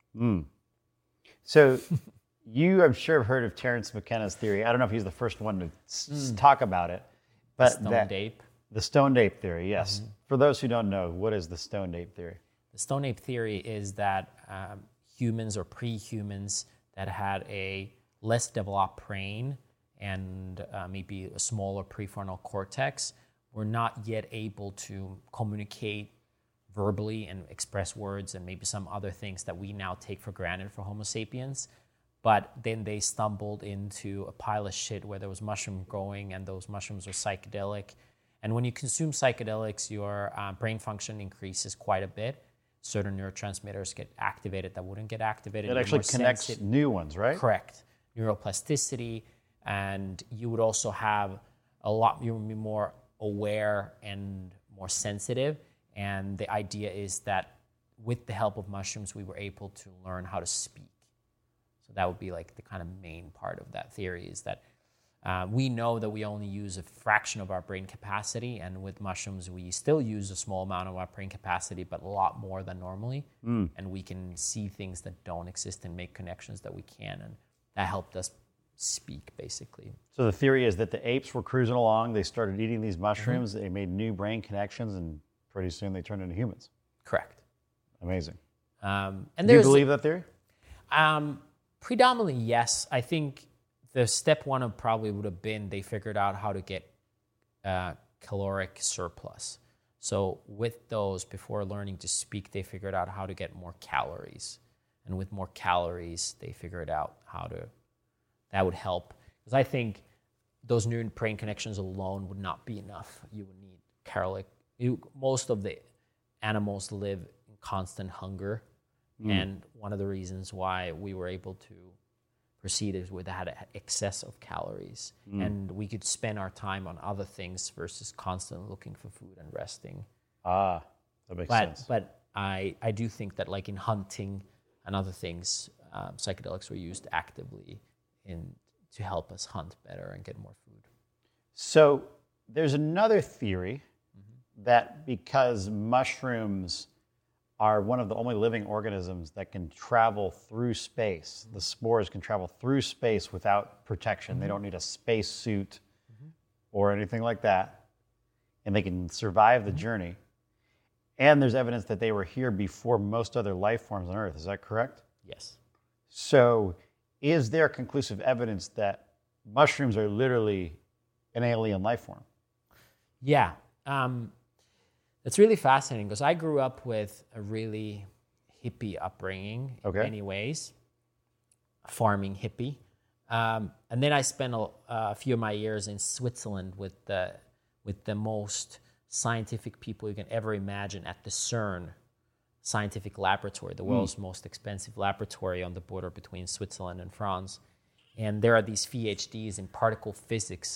So you, I'm sure, have heard of Terence McKenna's theory. I don't know if he's the first one to talk about it. But Stoned ape. The stoned ape theory, yes. For those who don't know, what is the stoned ape theory? The stoned ape theory is that humans or pre-humans that had a less developed brain and maybe a smaller prefrontal cortex were not yet able to communicate verbally and express words and maybe some other things that we now take for granted for Homo sapiens. But then they stumbled into a pile of shit where there was mushroom growing and those mushrooms were psychedelic. And when you consume psychedelics, your brain function increases quite a bit. Certain neurotransmitters get activated that wouldn't get activated. It actually connects new ones, right? Correct. Neuroplasticity, and you would also have you would be more aware and more sensitive. And the idea is that with the help of mushrooms, we were able to learn how to speak. So that would be like the kind of main part of that theory, is that we know that we only use a fraction of our brain capacity, and with mushrooms, we still use a small amount of our brain capacity, but a lot more than normally. And we can see things that don't exist and make connections that we can, and that helped us speak, basically. So the theory is that the apes were cruising along, they started eating these mushrooms, they made new brain connections, and pretty soon they turned into humans. Correct. Amazing. And do you believe that theory? Predominantly, yes. I think the step one probably would have been they figured out how to get caloric surplus. So with those, before learning to speak, they figured out how to get more calories. And with more calories, they figured out that would help. Because I think those new brain connections alone would not be enough. You would need caloric. Most of the animals live in constant hunger. And one of the reasons why we were able to proceed is we had an excess of calories. And we could spend our time on other things versus constantly looking for food and resting. That makes sense. But I do think that, like in hunting and other things, psychedelics were used actively to help us hunt better and get more food. So there's another theory that because mushrooms are one of the only living organisms that can travel through space, the spores can travel through space without protection. They don't need a space suit or anything like that, and they can survive the journey. And there's evidence that they were here before most other life forms on Earth. Is that correct? Yes. So is there conclusive evidence that mushrooms are literally an alien life form? Yeah. It's really fascinating because I grew up with a really hippie upbringing in many ways, farming hippie. And then I spent a few of my years in Switzerland with the most scientific people you can ever imagine at the CERN scientific laboratory, the world's most expensive laboratory on the border between Switzerland and France. And there are these PhDs in particle physics,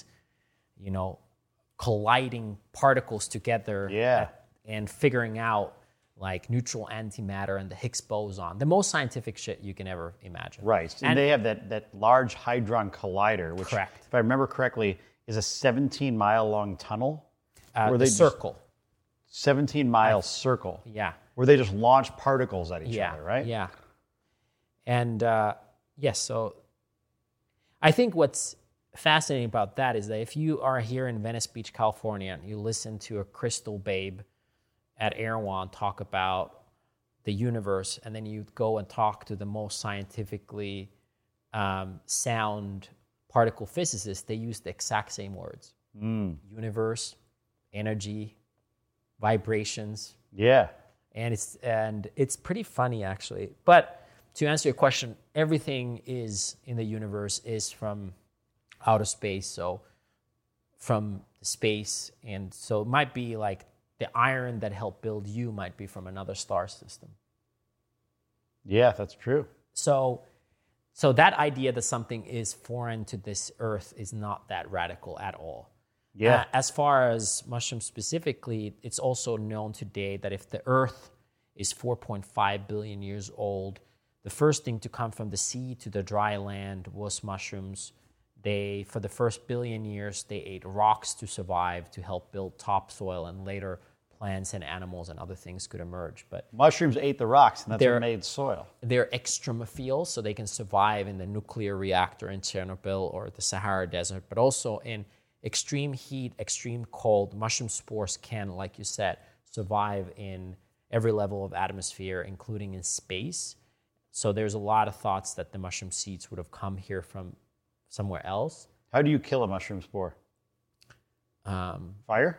colliding particles together and figuring out like neutral antimatter and the Higgs boson, the most scientific shit you can ever imagine. Right, and they have that Large Hadron Collider, which, if I remember correctly, is a 17-mile long tunnel. Circle. 17-mile circle. Yeah. Where they just launch particles at each other, right? Yeah. And yes, so I think what's fascinating about that is that if you are here in Venice Beach, California, and you listen to a crystal babe at Erewhon talk about the universe, and then you go and talk to the most scientifically sound particle physicists, they use the exact same words. Universe, energy, vibrations. Yeah. And it's pretty funny, actually. But to answer your question, everything is in the universe is from outer space, so from space. And so it might be like the iron that helped build you might be from another star system. Yeah, that's true. So that idea that something is foreign to this earth is not that radical at all. Yeah. As far as mushrooms specifically, it's also known today that if the earth is 4.5 billion years old, the first thing to come from the sea to the dry land was mushrooms. For the first billion years, they ate rocks to survive, to help build topsoil, and later plants and animals and other things could emerge. But mushrooms ate the rocks, and that's what made soil. They're extremophiles, so they can survive in the nuclear reactor in Chernobyl or the Sahara Desert, but also in extreme heat, extreme cold. Mushroom spores can, like you said, survive in every level of atmosphere, including in space. So there's a lot of thoughts that the mushroom seeds would have come here from somewhere else. How do you kill a mushroom spore? Fire?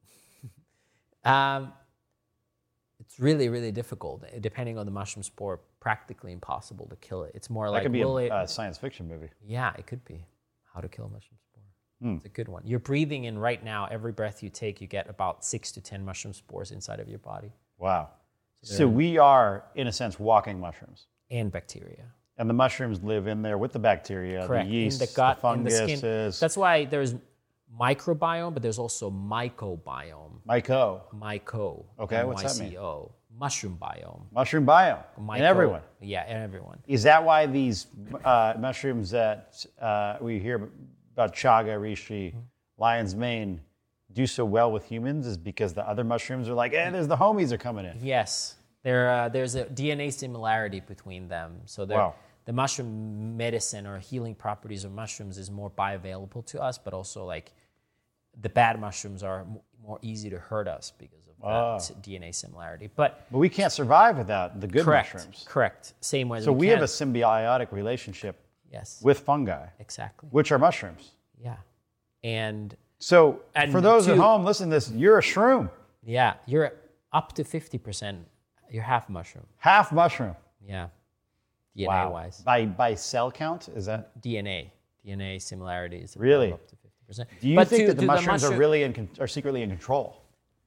It's really, really difficult. Depending on the mushroom spore, practically impossible to kill it. It's more that like... That could be a science fiction movie. Yeah, it could be. How to kill a mushroom spore. It's a good one. You're breathing in right now. Every breath you take, you get about 6 to 10 mushroom spores inside of your body. Wow. So we are, in a sense, walking mushrooms. And bacteria. And the mushrooms live in there with the bacteria, Correct. the yeast, in the gut, the fungus. In the skin. That's why there's microbiome, but there's also mycobiome. Myco. Okay, what's that mean? Mushroom biome. Mushroom biome. In everyone. Yeah, in everyone. Is that why these mushrooms that we hear about chaga, reishi, lion's mane do so well with humans is because the other mushrooms are like, there's the homies are coming in. Yes. There's a DNA similarity between them. So the mushroom medicine or healing properties of mushrooms is more bioavailable to us, but also like the bad mushrooms are more easy to hurt us because of that DNA similarity. But we can't survive without the good mushrooms. Correct. Same way. So we have a symbiotic relationship with fungi. Exactly. Which are mushrooms. Yeah. And for those at home, listen to this, you're a shroom. Yeah. You're up to 50%. You're half mushroom. Half mushroom. Yeah. DNA-wise. By cell count, is that? DNA similarities. Really? Up to 50%. Do you think that the mushrooms are really are secretly in control?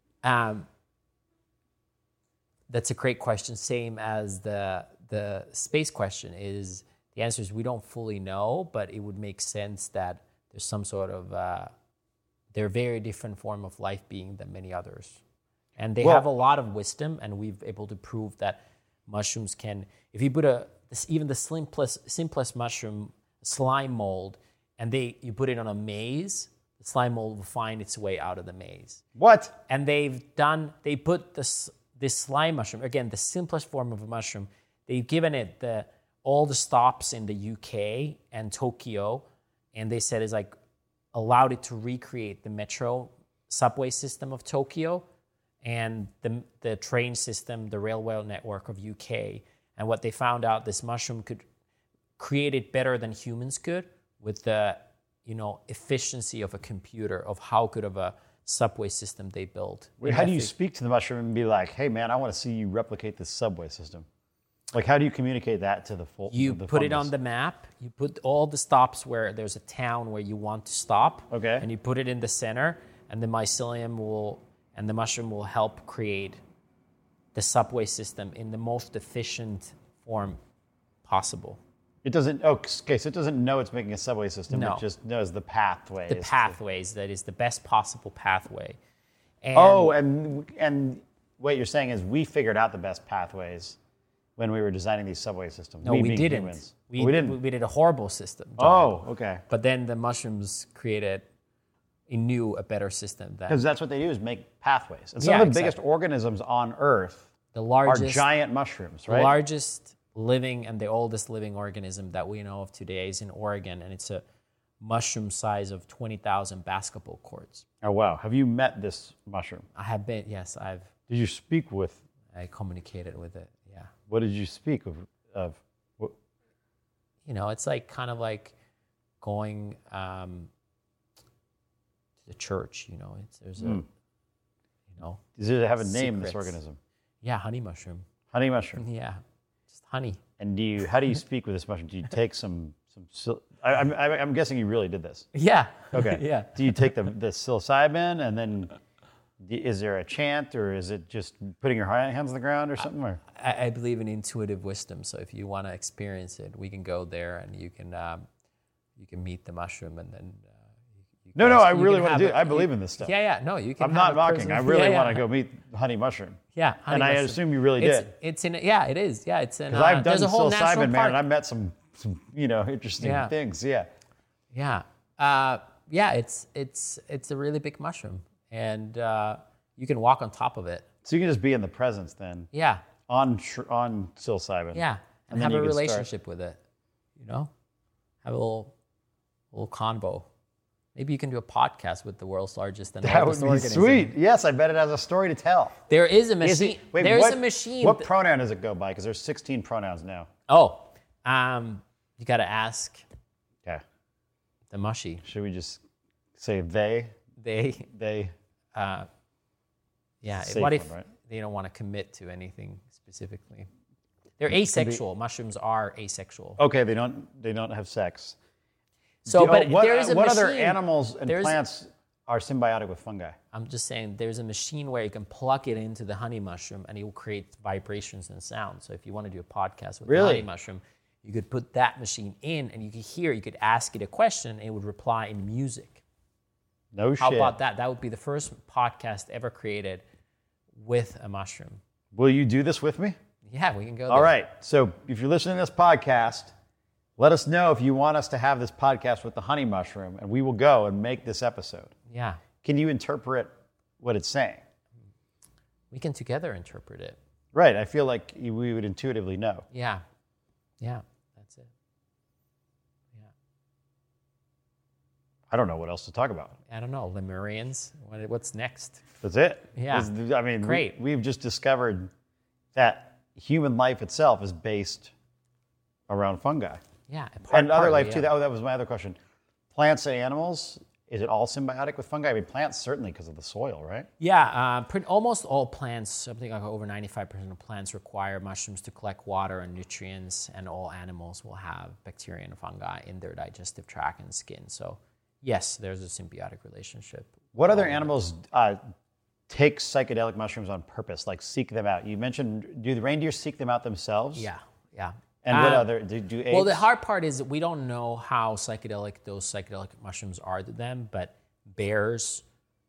That's a great question. Same as the space question is, the answer is we don't fully know, but it would make sense that there's some sort of, they're a very different form of life being than many others. And they have a lot of wisdom, and we've able to prove that mushrooms can, if you put even the simplest mushroom slime mold, and you put it on a maze, the slime mold will find its way out of the maze. What? And they put this slime mushroom, again, the simplest form of a mushroom, they've given it all the stops in the UK and Tokyo, and they said it's like allowed it to recreate the metro subway system of Tokyo and the train system, the railway network of UK. And what they found out, this mushroom could create it better than humans could with the efficiency of a computer, of how good of a subway system they built. Wait, how do you speak to the mushroom and be like, hey man, I want to see you replicate this subway system? Like, how do you communicate that to the full? You put it on the map. You put all the stops where there's a town where you want to stop. Okay. And you put it in the center, and the mycelium and the mushroom will help create the subway system in the most efficient form possible. It doesn't. Okay, so it doesn't know it's making a subway system. No. It just knows the pathways. The pathways. That is the best possible pathway. And and what you're saying is we figured out the best pathways when we were designing these subway systems. No, we didn't. Humans. We didn't. We did a horrible system. Oh, okay. But then the mushrooms created a better system. Because that's what they do, is make pathways. And some of the biggest organisms on Earth are giant mushrooms, right? The largest living and the oldest living organism that we know of today is in Oregon, and it's a mushroom size of 20,000 basketball courts. Oh, wow. Have you met this mushroom? I have been, yes. Did you speak with? I communicated with it, yeah. What did you speak of? What? It's like kind of like going to the church, there's a, Does it have a name, secrets. this organism? Yeah, honey mushroom. Honey mushroom. Yeah, just honey. And how do you speak with this mushroom? Do you take I'm guessing you really did this. Yeah. Okay. Yeah. Do you take the psilocybin and then is there a chant or is it just putting your hands on the ground or something? Or? I believe in intuitive wisdom. So if you want to experience it, we can go there and you can meet the mushroom and then. I really want to do it. I believe in this stuff. Yeah. No, you can. I'm not mocking. I really want to go meet honey mushroom. Yeah. And I assume you really did. It's in. Yeah, it is. Yeah, it's in. Because I've done there's a whole psilocybin, man, park. and I've met some interesting things. Yeah. Yeah. It's a really big mushroom, and you can walk on top of it. So you can just be in the presence then. Yeah. On psilocybin. Yeah, and have a relationship with it. Have a little convo. Maybe you can do a podcast with the world's largest and that would oldest be organism. sweet. Yes, I bet it has a story to tell. There is a machine. There's a machine. What pronoun does it go by? Because there's 16 pronouns now. Oh, you got to ask. Okay. The mushy. Should we just say they? They. Yeah. What if they don't want to commit to anything specifically? They're asexual. Mushrooms are asexual. Okay, they don't have sex. So, but there is a what machine. Other animals and plants are symbiotic with fungi? I'm just saying there's a machine where you can plug it into the honey mushroom and it will create vibrations and sound. So if you want to do a podcast with the honey mushroom, you could put that machine in and you could ask it a question and it would reply in music. No shit. How about that? That would be the first podcast ever created with a mushroom. Will you do this with me? Yeah, we can go there. All right. So if you're listening to this podcast, let us know if you want us to have this podcast with the honey mushroom, and we will go and make this episode. Yeah. Can you interpret what it's saying? We can together interpret it. Right. I feel like we would intuitively know. Yeah. Yeah, that's it. Yeah. I don't know what else to talk about. I don't know. Lemurians. What's next? That's it. Yeah. Great. We've just discovered that human life itself is based around fungi. Yeah. And other life too. That was my other question. Plants and animals, is it all symbiotic with fungi? I mean, plants certainly because of the soil, right? Yeah. Almost all plants, something like over 95% of plants require mushrooms to collect water and nutrients, and all animals will have bacteria and fungi in their digestive tract and skin. So yes, there's a symbiotic relationship. What other animals take psychedelic mushrooms on purpose, like seek them out? You mentioned, do the reindeer seek them out themselves? Yeah. And what other, do apes? Well, the hard part is we don't know how those psychedelic mushrooms are to them, but bears,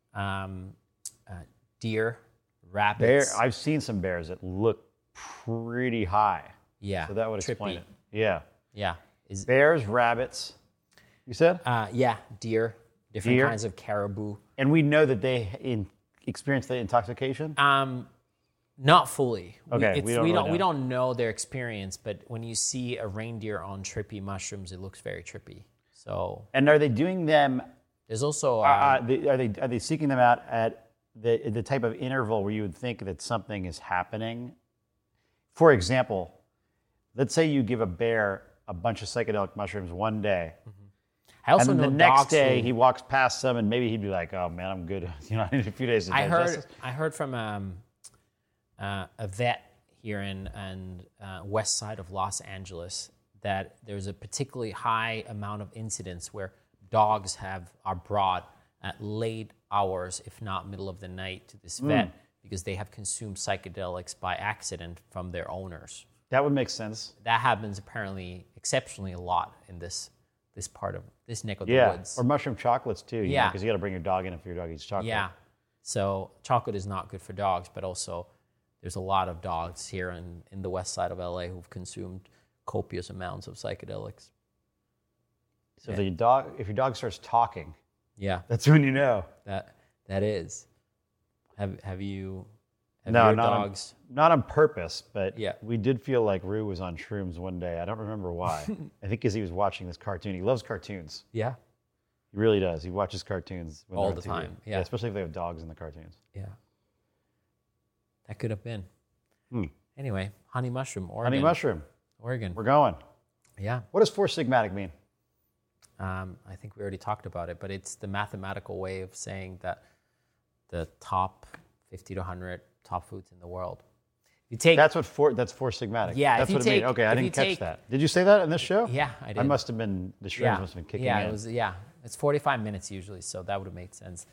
deer, rabbits. I've seen some bears that look pretty high. Yeah. So that would explain it. Yeah. Yeah. Bears, rabbits, you said? Yeah, deer, different kinds of caribou. And we know that they experience the intoxication? Not fully. Okay, we don't know their experience, but when you see a reindeer on trippy mushrooms, it looks very trippy. So. And are they doing them? There's also. Are they seeking them out at the type of interval where you would think that something is happening? For example, let's say you give a bear a bunch of psychedelic mushrooms one day. I also and know the next day he walks past some and maybe he'd be like, "Oh man, I'm good. I need a few days to digest this." I heard from a vet here in west side of Los Angeles that there's a particularly high amount of incidents where dogs are brought at late hours, if not middle of the night, to this vet because they have consumed psychedelics by accident from their owners. That would make sense. That happens apparently exceptionally a lot in this part of this neck of the woods. Or mushroom chocolates too. Because you got to bring your dog in if your dog eats chocolate. Yeah. So chocolate is not good for dogs, but also there's a lot of dogs here in the west side of LA who've consumed copious amounts of psychedelics. So if your dog starts talking, that's when you know. That is. Have you No, dogs? Not on purpose, but we did feel like Rue was on shrooms one day. I don't remember why. I think because he was watching this cartoon. He loves cartoons. Yeah. He really does. He watches cartoons all the time. Yeah, especially if they have dogs in the cartoons. Yeah. That could have been. Anyway, honey mushroom, Oregon. Honey mushroom. Oregon. We're going. Yeah. What does Four Sigmatic mean? I think we already talked about it, but it's the mathematical way of saying that the top 50 to 100 top foods in the world. You take That's Four Sigmatic. Yeah, That's if you what it means. take- Okay, I if you didn't catch take- that. Did you say that in this show? Yeah, I did. The shrooms must have been kicking in. It's 45 minutes usually, so that would have made sense.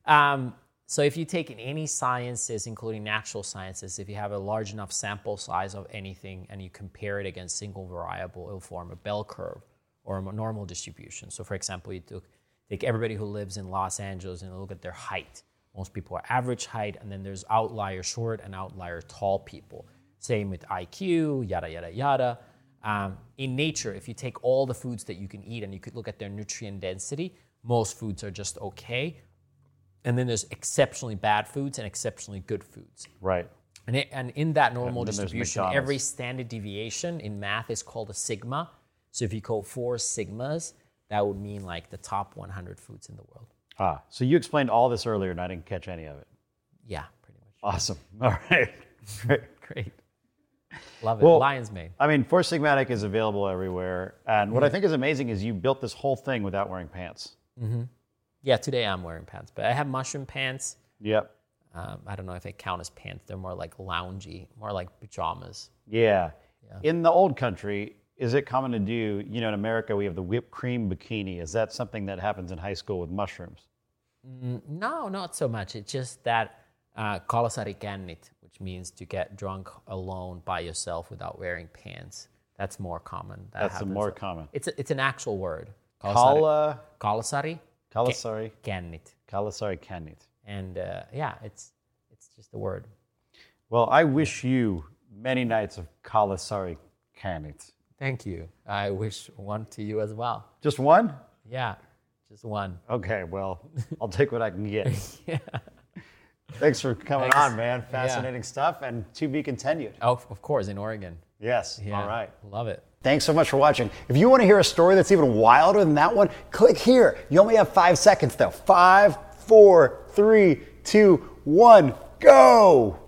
So if you take in any sciences, including natural sciences, if you have a large enough sample size of anything and you compare it against single variable, it'll form a bell curve or a normal distribution. So for example, you take everybody who lives in Los Angeles and look at their height. Most people are average height, and then there's outlier short and outlier tall people. Same with IQ, yada, yada, yada. In nature, if you take all the foods that you can eat and you could look at their nutrient density, most foods are just okay. And then there's exceptionally bad foods and exceptionally good foods. Right. And in that normal And then there's distribution, McDonald's. every standard deviation in math is called a sigma. So if you call 4 sigmas, that would mean like the top 100 foods in the world. So you explained all this earlier and I didn't catch any of it. Yeah, pretty much. Awesome. All right. Great. Great. Love it. Well, Lion's Mane. I mean, Four Sigmatic is available everywhere. And what I think is amazing is you built this whole thing without wearing pants. Yeah, today I'm wearing pants, but I have mushroom pants. Yep. I don't know if they count as pants. They're more like loungy, more like pajamas. Yeah. In the old country, is it common to do, in America we have the whipped cream bikini. Is that something that happens in high school with mushrooms? No, not so much. It's just that kalasari kännit, which means to get drunk alone by yourself without wearing pants. That's more common. That's more common. It's an actual word. Kalasari Kalasari kännit. kännit. And it's just a word. Well, I wish you many nights of kalasari kännit. Thank you. I wish one to you as well. Just one? Yeah, just one. Okay, well, I'll take what I can get. Yeah. Thanks for coming on, man. Fascinating stuff, and to be continued. Oh, of course, in Oregon. Yes, Yeah. all right. Love it. Thanks so much for watching. If you want to hear a story that's even wilder than that one, click here. You only have 5 seconds, though. 5, 4, 3, 2, 1, go!